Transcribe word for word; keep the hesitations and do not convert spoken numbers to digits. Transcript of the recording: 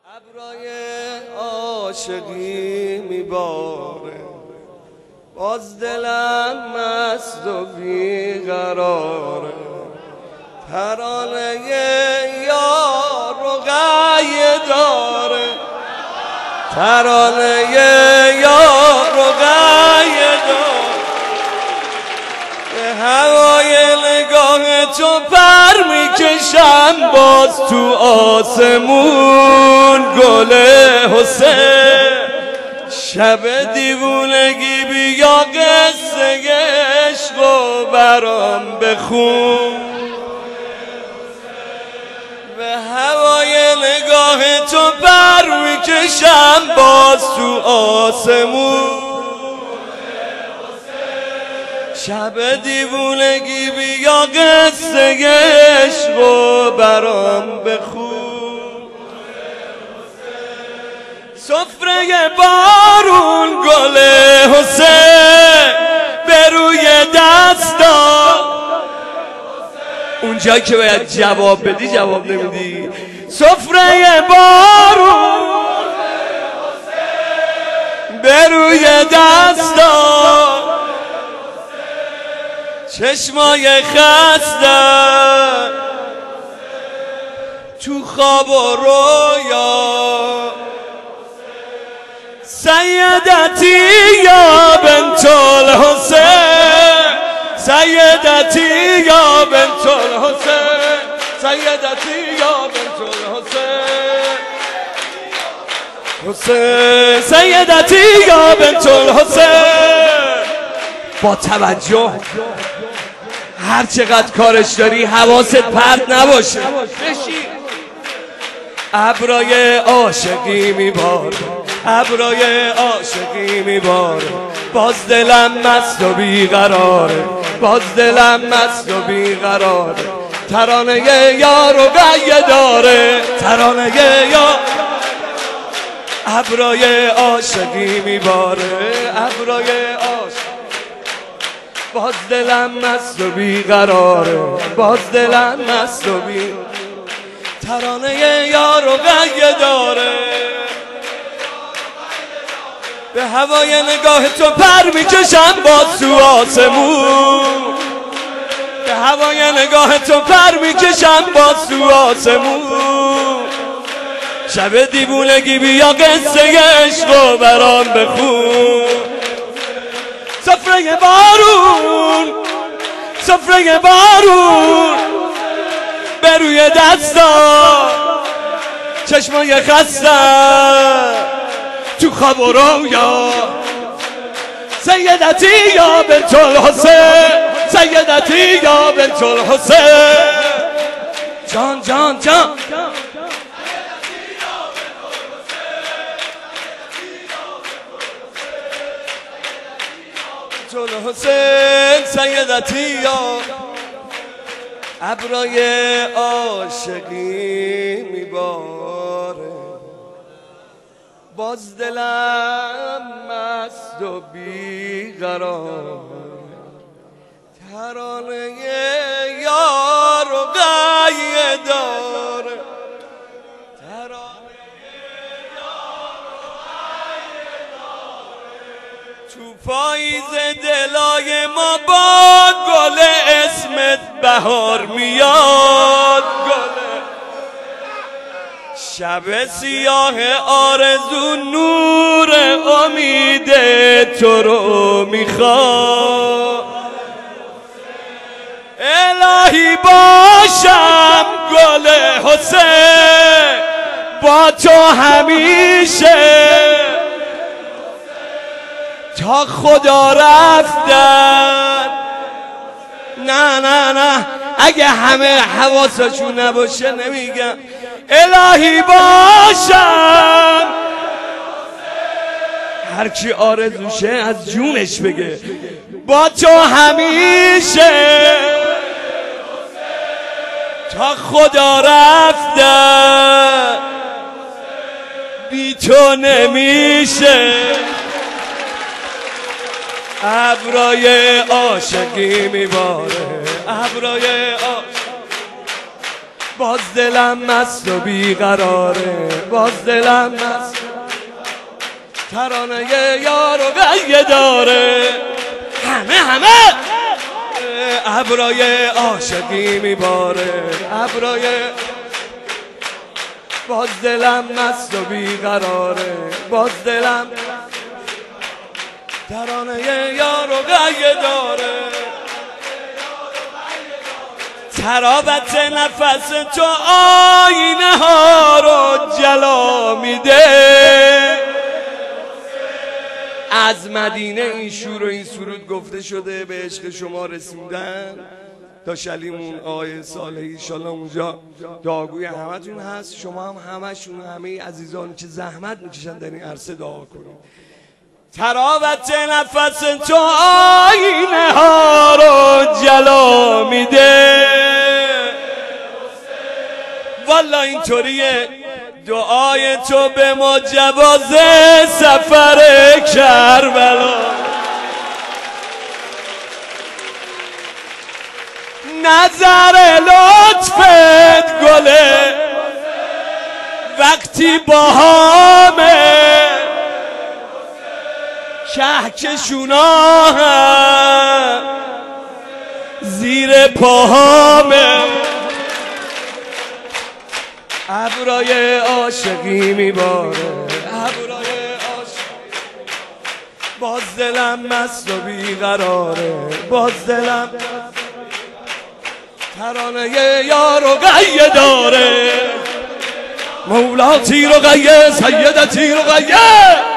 ابرای عاشقی میباره، باز دلم مست و بیقراره. ترانه یار و غیه داره، ترانه یار و غیه داره. به هوای نگاه تو پر میکشم باز تو آسمون گل حسین. شب دیوونگی بیا قصه عشق و برام بخون. به هوای نگاه تو پر میکشم باز تو آسمون. شب دیوونگی بیا قصه عشق و برام بخون. سفره بارون گل حسین به روی دستا. اونجایی که باید جواب بدی جواب نمیدی. سفره بارون به روی دستا، چشمای خسته تو خواب و رویا. سیدتی یا بنت الحسین، سیدتی یا بنت الحسین، سیدتی یا بنت الحسین، حسین سیدتی یا بنت الحسین. با توجه هر چقدر کارش داری حواست پرت نباشه. بشین. ابرای عاشقی میباره، ابرای عاشقی میباره، باز دلم مست و بیقراره، باز دلم مست و بیقراره. ترانه یار و غیه داره، ترانه یار. ابرای عاشقی میباره، ابرای عاشقی، باز دلم مست و بیقراره، باز دلم مست و بیقراره. ترانه یار و غیه داره. به هوای نگاه تو پر میکشم باز تو آسمون. به هوای نگاه تو پر میکشم باز تو آسمون. شب دیوونگی بیا قصه عشق و برام بخون. سفره بارون، سفره بارون به روی دستا، چشمای خسته تو خواب و رویا. سیدتی یا بنت الحسین، سیدتی یا بنت الحسین. جان جان جان الحسین، سیدتی یا. ابرای عاشقی میباره، باز دلم مست و بیقرار. ترانه یار و غیه داره، ترانه یار و غیه داره. تو پاییز دلای ما با گل اسمت بهار میاد. گل شب سیاه آرزو نور امید تو رو میخواد. الهی باشم گل حسین با تو همیشه، تا خدا رفتن. نه نه نه اگه همه حواسشون نباشه نمیگم. الهی باشم، هر کی آرزوشه از جونش بگه با تو همیشه، تا خدا رفتن بی تو نمیشه. ابرای عاشقی میباره، ابرای عاشقی، باز دلم مست و بیقراره، باز دلم مست، ترانه یار و غیه داره، همه همه ابرای عاشقی میباره، ابرای، باز دلم مست و بیقراره، باز دلم ترانه یار و غیه داره، ترابت نفس تو آینه ها رو جلا میده. از مدینه این شور و این سرود گفته شده، به عشق شما رسیدن. تا شلیمون آقای صالحی ایشالله اونجا دعاگوی همتون هست، شما هم همشون، همه عزیزان که زحمت میکشن در این عرصه دعا کنید. تراوت نفس تو آینه ها رو جلا میده، والا اینطوریه دعای تو به ما جواز سفر کربلا. نظر لطفت گله وقتی باهامه، کهکشونا هم زیر پاهامه، ابرای عاشقی میباره، ابرای عاشقی، باز دلم مست و بیقراره، باز دلم ترانه یار و غیه داره، مولا تیر و غیه، سیدتی و غیه.